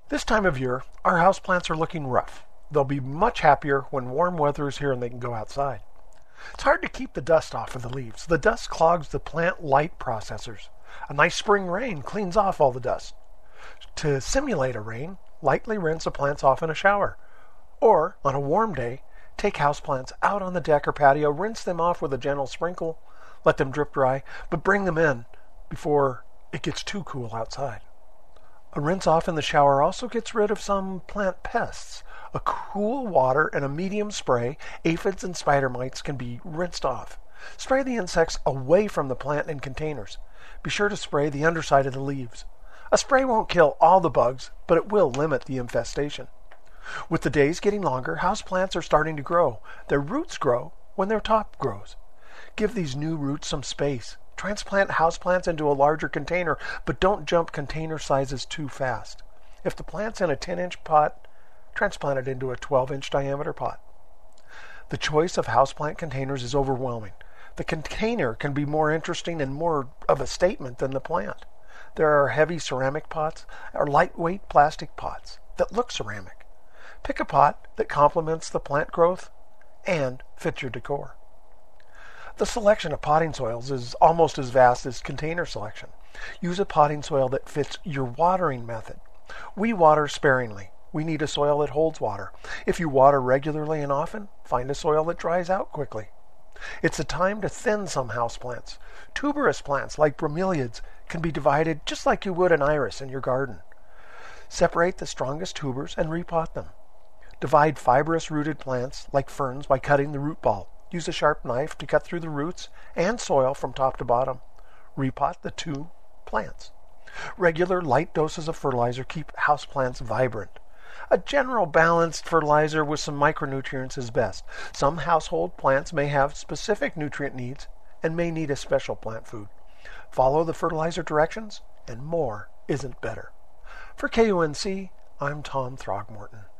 This time of year, our houseplants are looking rough. They'll be much happier when warm weather is here and they can go outside. It's hard to keep the dust off of the leaves. The dust clogs the plant light processors. A nice spring rain cleans off all the dust. To simulate a rain, lightly rinse the plants off in a shower. Or, on a warm day, take houseplants out on the deck or patio, rinse them off with a gentle sprinkle, let them drip dry, but bring them in before it gets too cool outside. A rinse off in the shower also gets rid of some plant pests. A cool water and a medium spray, aphids and spider mites can be rinsed off. Spray the insects away from the plant in containers. Be sure to spray the underside of the leaves. A spray won't kill all the bugs, but it will limit the infestation. With the days getting longer, houseplants are starting to grow. Their roots grow when their top grows. Give these new roots some space. Transplant houseplants into a larger container, but don't jump container sizes too fast. If the plant's in a 10-inch pot, transplant it into a 12-inch diameter pot. The choice of houseplant containers is overwhelming. The container can be more interesting and more of a statement than the plant. There are heavy ceramic pots or lightweight plastic pots that look ceramic. Pick a pot that complements the plant growth and fits your decor. The selection of potting soils is almost as vast as container selection. Use a potting soil that fits your watering method. We water sparingly. We need a soil that holds water. If you water regularly and often, find a soil that dries out quickly. It's a time to thin some houseplants. Tuberous plants like bromeliads can be divided just like you would an iris in your garden. Separate the strongest tubers and repot them. Divide fibrous rooted plants like ferns by cutting the root ball. Use a sharp knife to cut through the roots and soil from top to bottom. Repot the two plants. Regular light doses of fertilizer keep houseplants vibrant. A general balanced fertilizer with some micronutrients is best. Some household plants may have specific nutrient needs and may need a special plant food. Follow the fertilizer directions and more isn't better. For KUNC, I'm Tom Throgmorton.